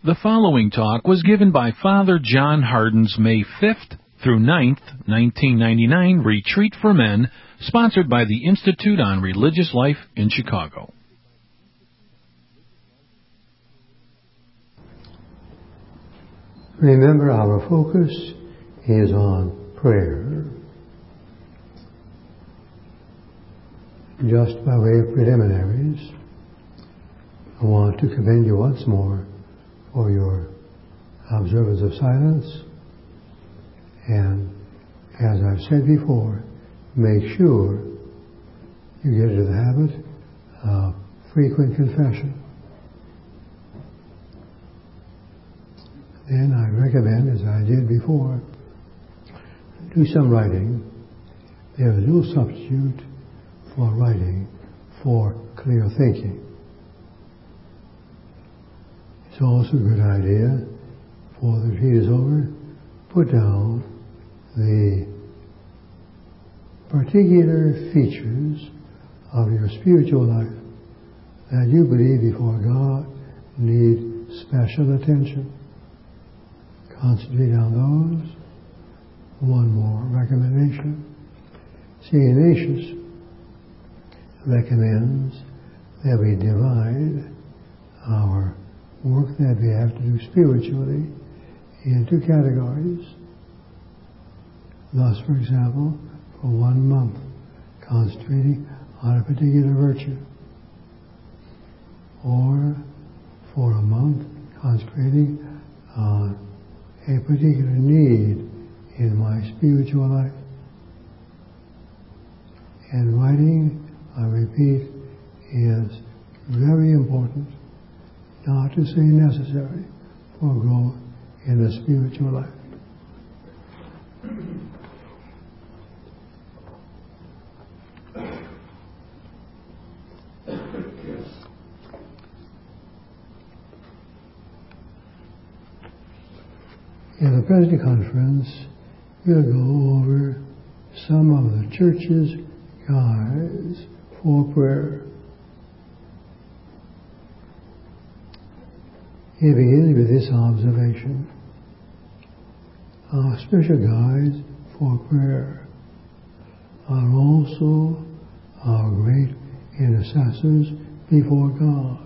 The following talk was given by Father John Hardin's May 5th through 9th, 1999 Retreat for Men, sponsored by the Institute on Religious Life in Chicago. Remember, our focus is on prayer. Just by way of preliminaries, I want to commend you once more for your observance of silence. And as I've said before, make sure you get into the habit of frequent confession. Then I recommend, as I did before, do some writing. There is no substitute for writing for clear thinking. It's also a good idea, before the retreat is over, put down the particular features of your spiritual life that you believe before God need special attention. Concentrate on those. One more recommendation. St. Ignatius recommends that we divide our work that we have to do spiritually into categories. Thus, for example, for 1 month, concentrating on a particular virtue. Or for a month, concentrating on a particular need in my spiritual life. And writing, I repeat, is very important, not to say necessary, for growth in the spiritual life. In the present conference, we'll go over some of the Church's guides for prayer. It begins with this observation. Our special guides for prayer are also our great intercessors before God.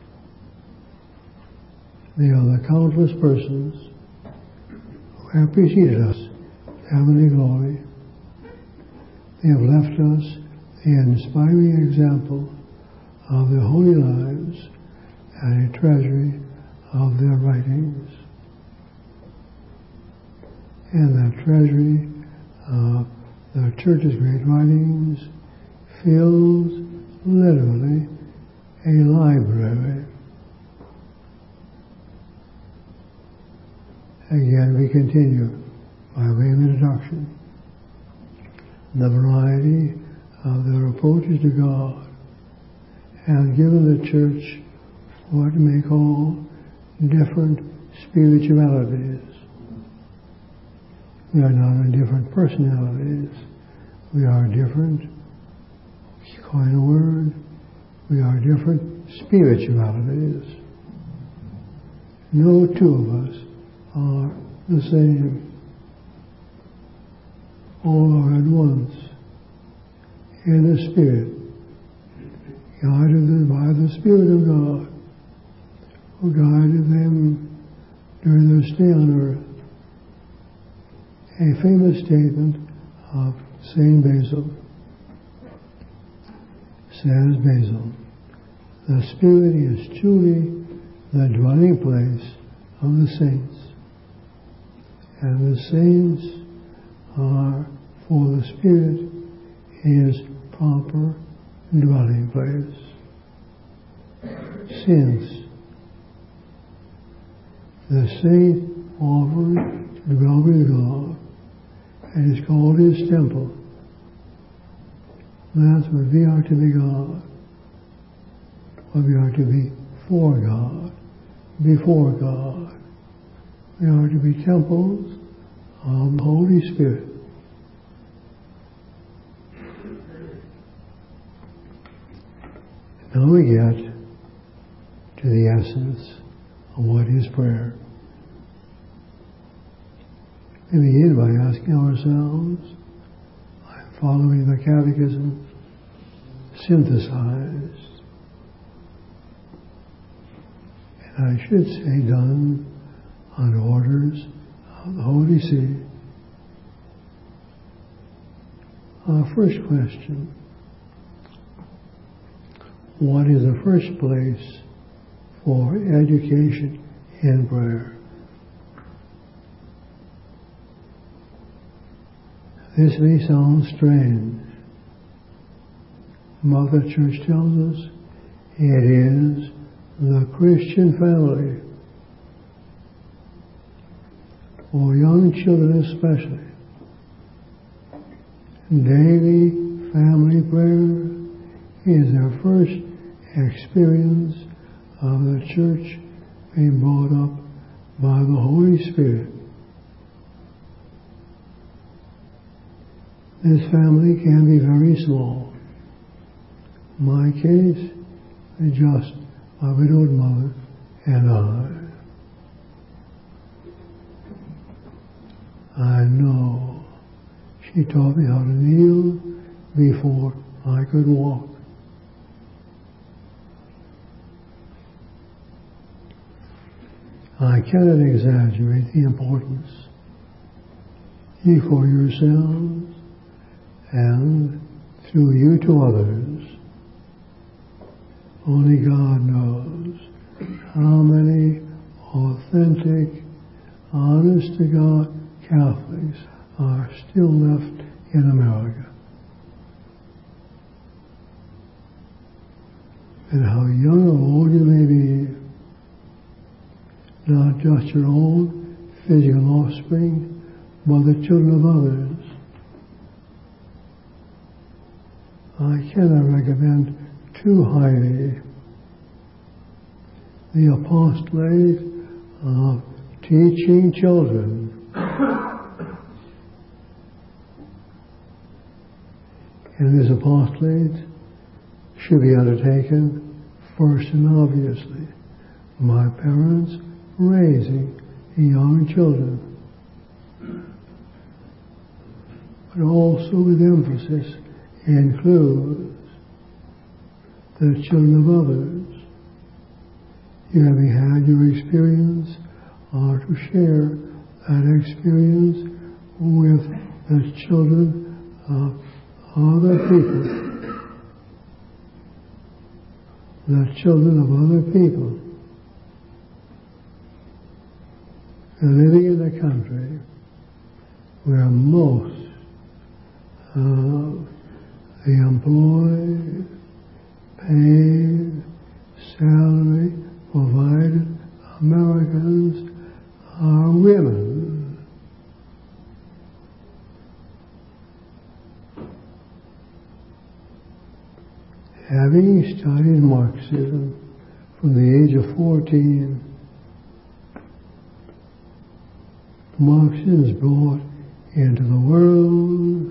They are the countless persons who have preceded us to heavenly glory. They have left us the inspiring example of their holy lives and a treasury of their writings. And that treasury of the Church's great writings fills literally a library. Again, we continue by way of introduction. The variety of their approaches to God has given the Church what we may call different spiritualities. We are not different personalities. We are different, coin a word, we are different spiritualities. No two of us are the same. All are at once in the Spirit, guided by the Spirit of God, who guided them during their stay on earth. A famous statement of Saint Basil. Says Basil, the Spirit is truly the dwelling place of the saints, and the saints are for the Spirit his proper dwelling place. Since the saint offers to dwell with God and is called his temple, that's what we are to be God. What we are to be for God, before God. We are to be temples of the Holy Spirit. Now we get to the essence what is prayer? We begin by asking ourselves, I'm following the Catechism synthesized, and I should say done on orders of the Holy See. Our first question: what is the first place for education in prayer? This may sound strange, but the Church tells us it is the Christian family, for young children especially. Daily family prayer is their first experience of the Church being brought up by the Holy Spirit. This family can be very small. In my case, just my widowed mother and I know she taught me how to kneel before I could walk. I cannot exaggerate the importance, ye for yourselves and through you to others. Only God knows how many authentic, honest-to-God Catholics are still left in America, and how young or old you may be, not just your own physical offspring, but the children of others. I cannot recommend too highly the apostolate of teaching children. And this apostolate should be undertaken first and obviously by parents raising young children, but also with emphasis includes the children of others. You having had your experience are to share that experience with the children of other people. The children of other people. And living in a country where most of the employed, paid, salary provided Americans are women. Having studied Marxism from the age of 14, Marxism is brought into the world.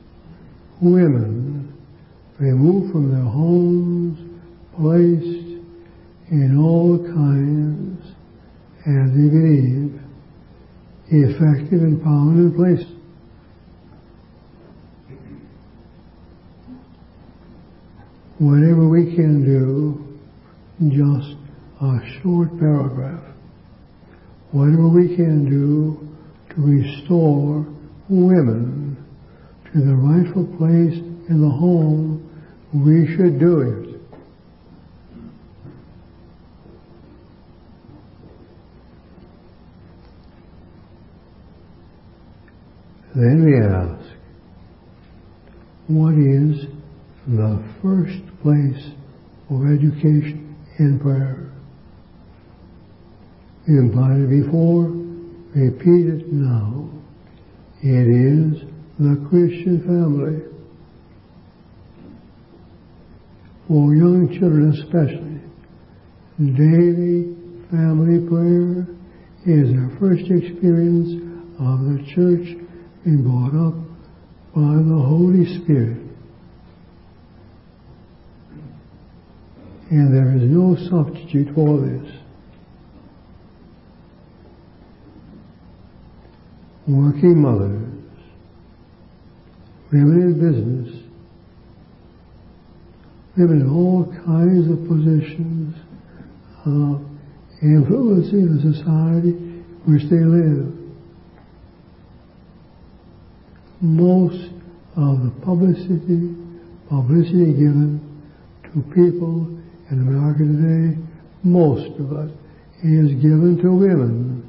Women removed from their homes, placed in all kinds, as they believe, effective and prominent places. Whatever we can do, just a short paragraph, whatever we can do to restore women to the rightful place in the home, we should do it. Then we ask, what is the first place of education in prayer? We implied it before, repeat it now. It is the Christian family. For young children especially, daily family prayer is their first experience of the Church being brought up by the Holy Spirit. And there is no substitute for this. working mothers, women in business, women in all kinds of positions of influencing the society in which they live. Most of the publicity given to people in America today, most of it is given to women.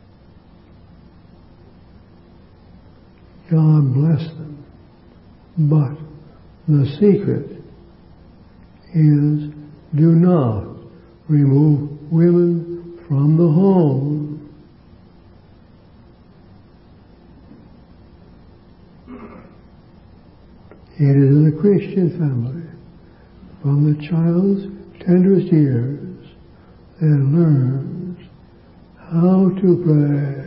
God bless them. But the secret is do not remove women from the home. It is in the Christian family, from the child's tenderest years, that learns how to pray.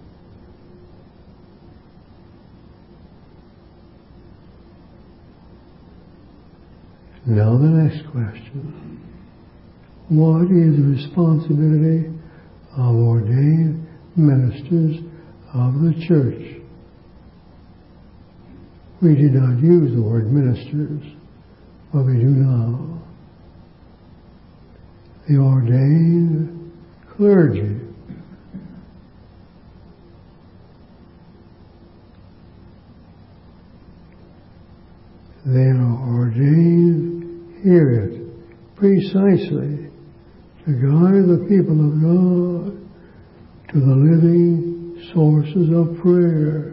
Now the next question. What is the responsibility of ordained ministers of the church? We did not use the word ministers, but we do now. The ordained clergy. They are ordained, hear it, precisely to guide the people of God to the living sources of prayer.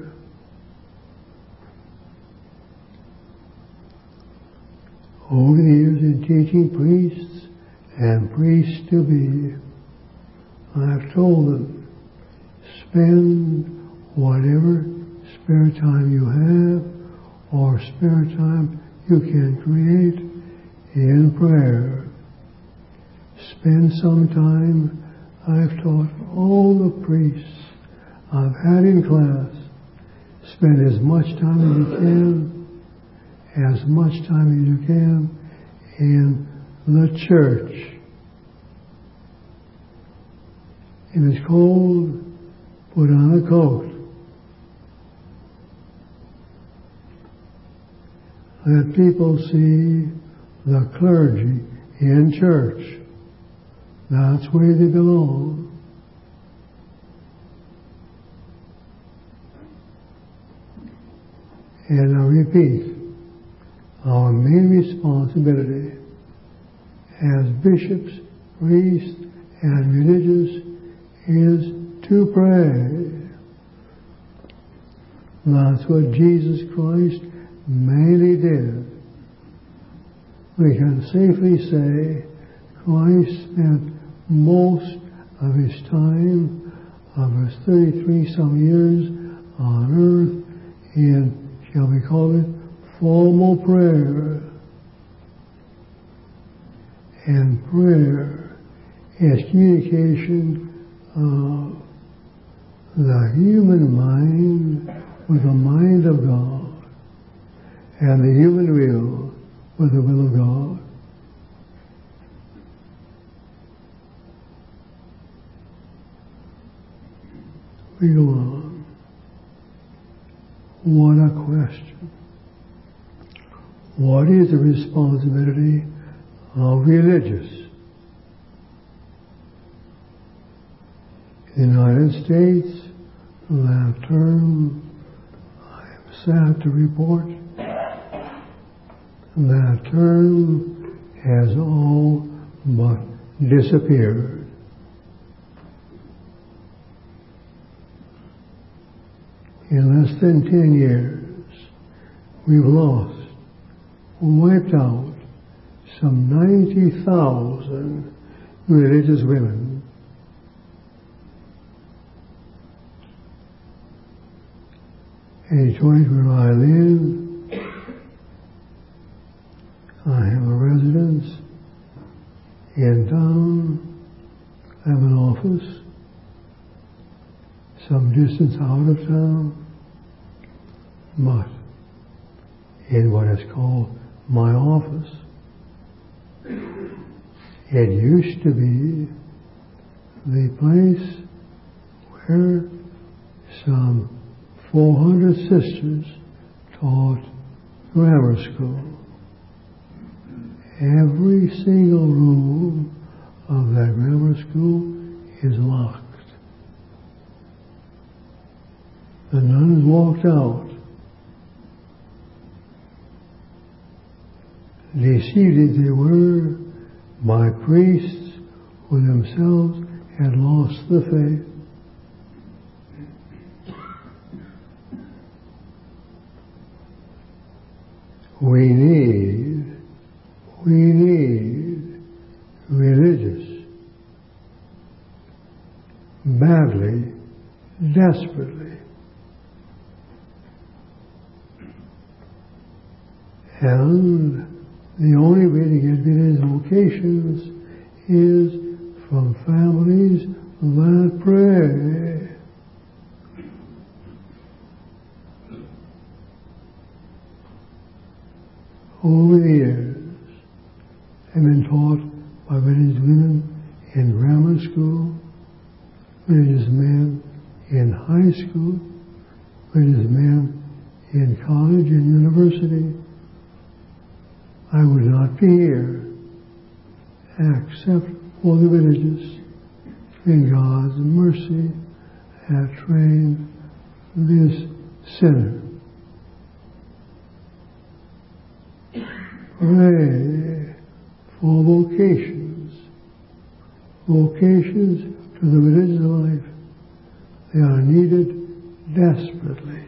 Over the years in teaching priests and priests to be, I have told them, spend whatever spare time you have or spare time you can create in prayer. Spend some time. I've taught all the priests I've had in class. Spend as much time as you can, in the church. If it's cold, put on a coat. Let people see the clergy in church. That's where they belong. And I repeat, our main responsibility as bishops, priests, and religious is to pray. That's what Jesus Christ mainly did. We can safely say Christ spent most of his time, of his 33-some years on earth, in, shall we call it, formal prayer. And prayer is communication of the human mind with the mind of God, and the human will with the will of God. We go on. What a question. What is the responsibility of religious? In the United States, that term, I am sad to report, that term has all but disappeared. In less than 10 years, we've wiped out some 90,000 religious women. In Detroit, where I live, I have a residence in town. I have an office some distance out of town, but in what is called my office. It used to be the place where some 400 sisters taught grammar school. Every single room of that grammar school is locked. The nuns walked out. Deceived as they were by priests who themselves had lost the faith. We need religious, badly, desperately. And the only way to get religious vocations is from families that pray. Over the years, I've been taught by religious women in grammar school, religious men in high school, religious men in college and university. I would not be here except for the religious. In God's mercy, have trained this sinner. Pray for vocations to the religious life. They are needed desperately.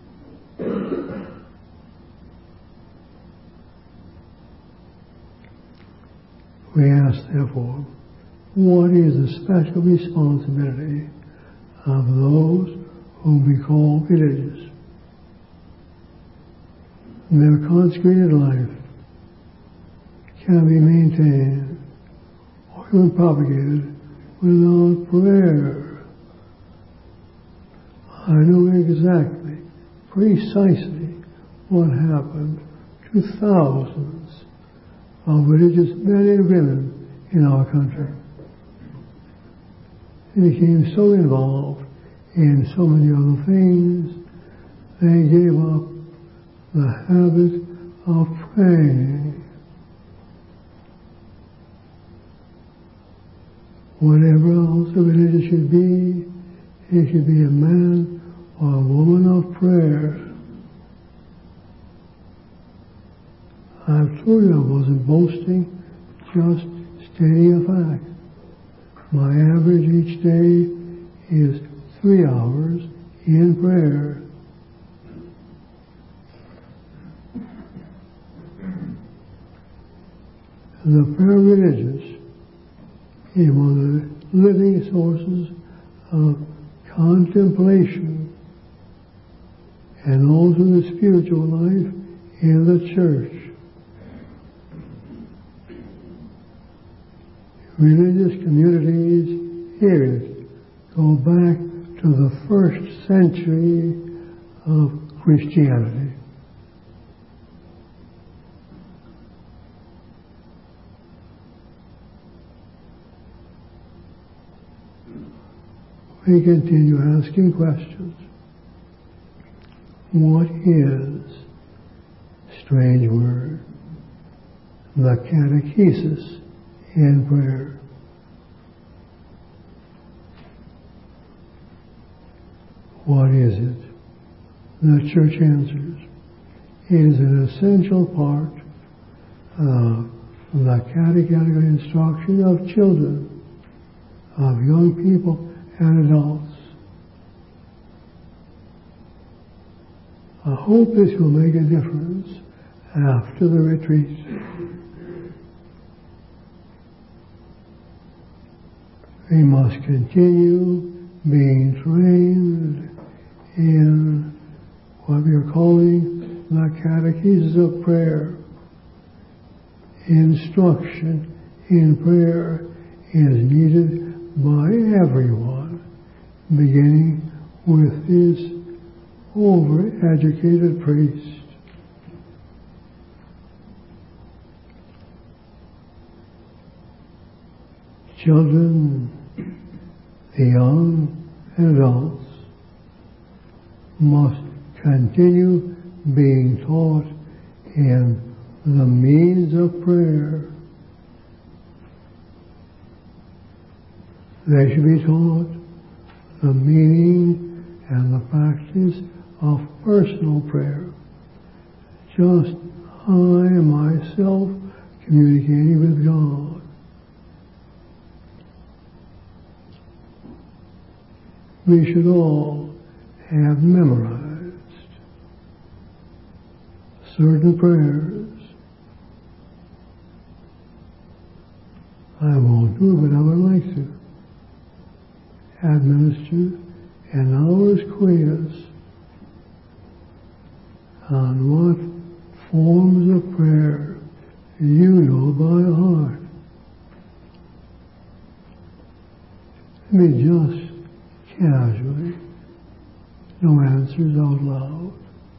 We ask, therefore, what is the special responsibility of those whom we call religious? Their consecrated life can be maintained or even propagated without prayer. I know exactly, precisely what happened to thousands of religious men and women in our country. They became so involved in so many other things, they gave up the habit of praying. Whatever else a religious should be, he should be a man or a woman of prayer. I've told you I wasn't boasting, just stating a fact. My average each day is 3 hours in prayer. The prayer religious is one of the living sources of contemplation and also the spiritual life in the church. Religious communities, period, go back to the 1st century of Christianity. We continue asking questions. What is, strange word, the catechesis in prayer? What is it? The church answers. It is an essential part of the catechetical instruction of children, of young people and adults. I hope this will make a difference after the retreat. We must continue being trained in what we are calling the catechesis of prayer. Instruction in prayer is needed by everyone, beginning with this overeducated priest. Children, the young and adults, must continue being taught in the means of prayer. They should be taught the meaning and the practice of personal prayer. Just I myself communicating with God. We should all have memorized certain prayers. I won't do it, but I would like to administer an hour's quiz on what forms of prayer you know by heart. Let me just casually, no answers out loud.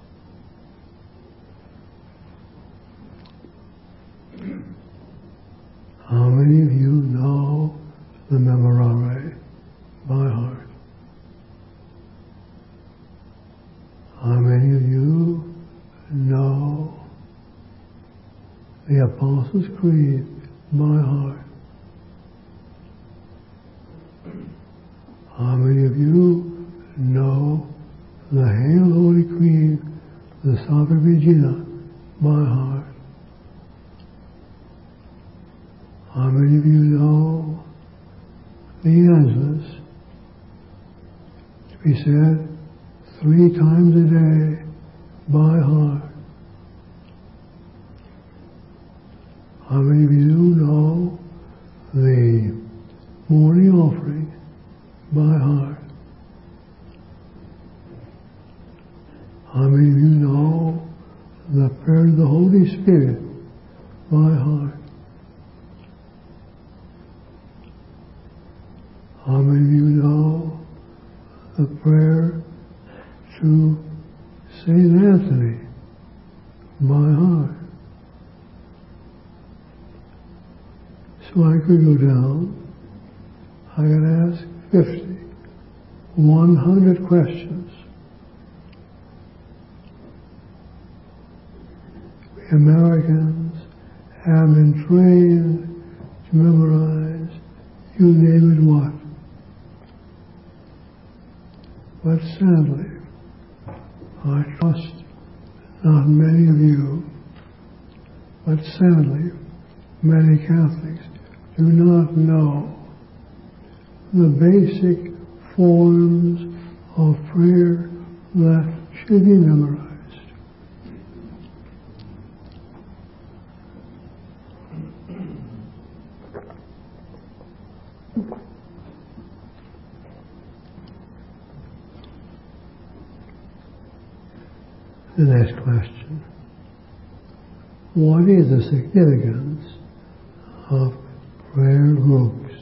How many of you know the Memorare by heart? How many of you know the Apostles' Creed by heart? How many of you know the Hail Holy Queen, the Salve Regina, by heart? How many of you know the Angelus to be said 3 times a day by heart? How many of you know the morning offering by heart? How many of you know the prayer of the Holy Spirit by heart? How many of you know the prayer to St. Anthony by heart? So I could go down, I could ask 50, 100 questions. We Americans have been trained to memorize, you name it what. But sadly, I trust not many of you, but sadly, many Catholics do not know the basic forms of prayer that should be memorized. The next question. What is the significance of prayer groups?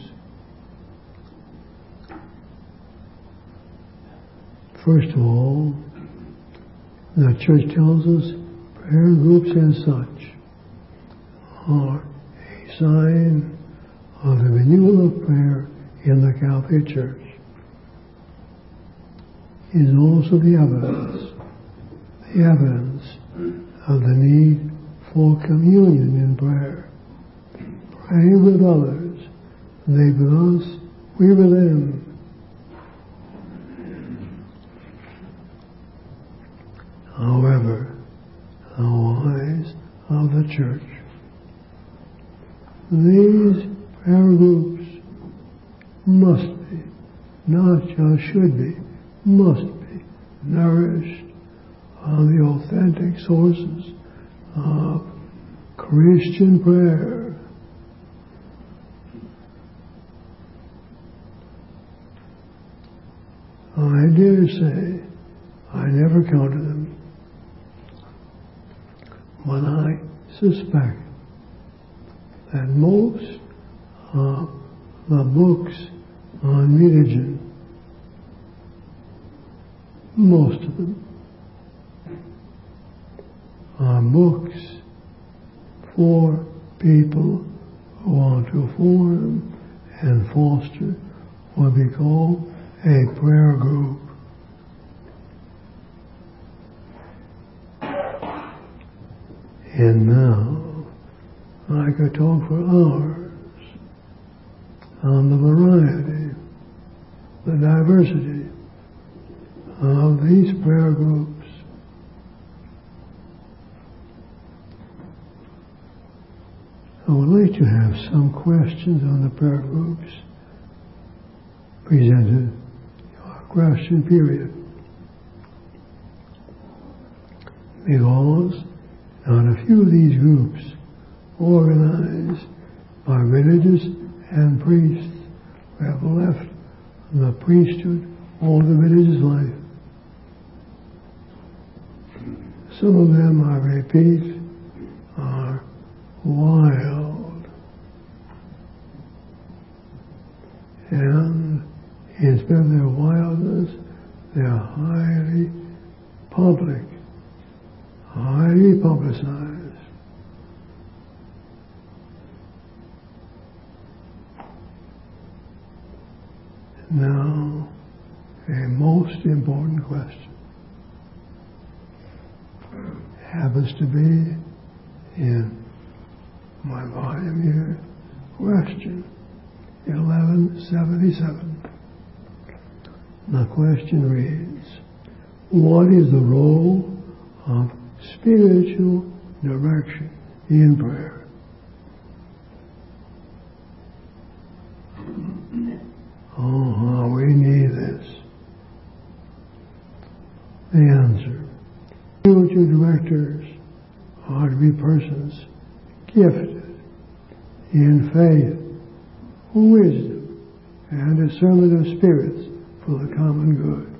First of all, the Church tells us prayer groups and such are a sign of the renewal of prayer in the Catholic Church. It is also the evidence of the need for communion in prayer. Pray with others, they with us, we with them. However, the wise of the Church, these prayer groups must be, not just should be, must be nourished on the authentic sources of Christian prayer. I dare say I never counted them, but I suspect that most of the books on religion, most of them, are books for people who want to form and foster what we call a prayer group. And now I could talk for hours on the variety, the diversity of these prayer groups. I would like to have some questions on the prayer groups presented in our question period. Because on a few of these groups, organized by religious and priests who have left the priesthood or the religious life. Some of them, I repeat, are wild. And instead of their wildness, they are highly public, highly publicized. Now, a most important question happens to be in my volume here, question 1177. The question reads, what is the role of spiritual direction in prayer? Oh, how we need this. The answer. Spiritual directors are to be persons gifted in faith, wisdom, and discernment of spirits for the common good.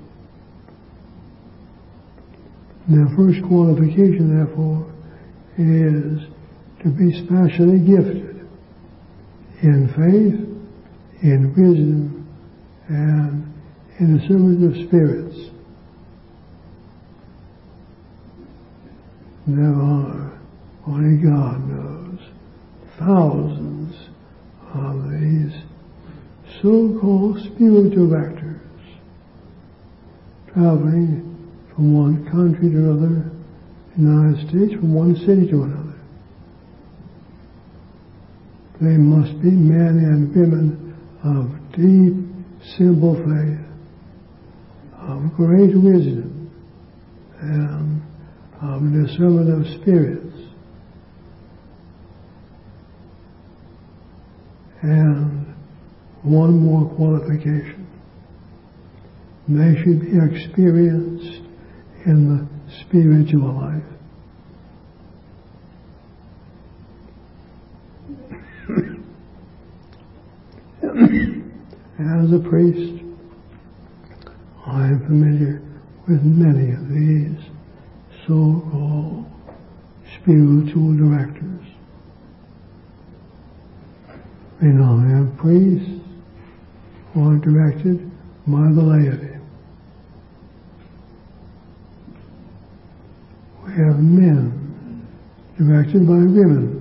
The first qualification, therefore, is to be specially gifted in faith, in wisdom, and in discernment of spirits. There are, only God knows, thousands of these so-called spiritual directors traveling from one country to another, United States, from one city to another. They must be men and women of deep, simple faith, of great wisdom, and of discernment of spirits. And one more qualification. They should be experienced in the spiritual life. As a priest, I am familiar with many of these so-called spiritual directors. We now have priests who are directed by the laity. We have men directed by women.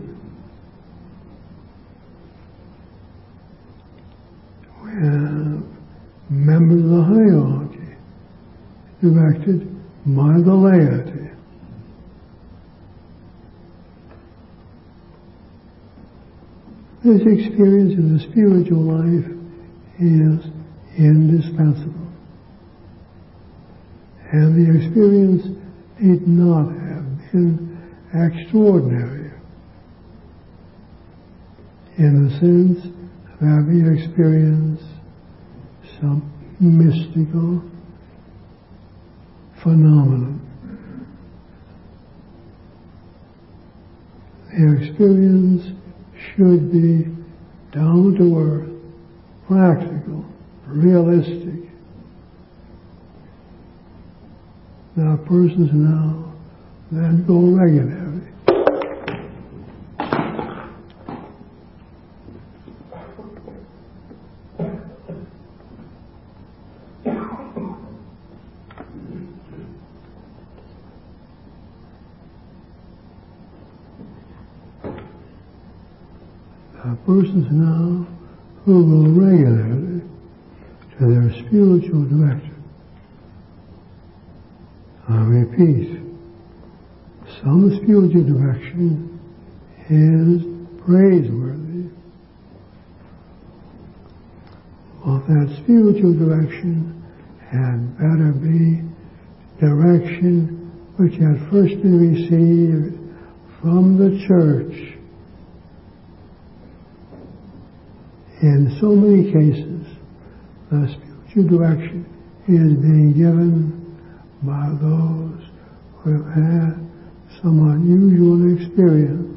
We have members of the hierarchy directed by the laity. This experience in the spiritual life is indispensable. And the experience need not have been extraordinary in the sense of having experienced some mystical phenomenon. The experience should be down to earth, practical, realistic. There are persons now that go regularly. There are persons now who go regularly to their spiritual director. I repeat, some spiritual direction is praiseworthy. Well, that spiritual direction had better be direction which had first been received from the church. In so many cases, the spiritual direction is being given by those who have had some unusual experience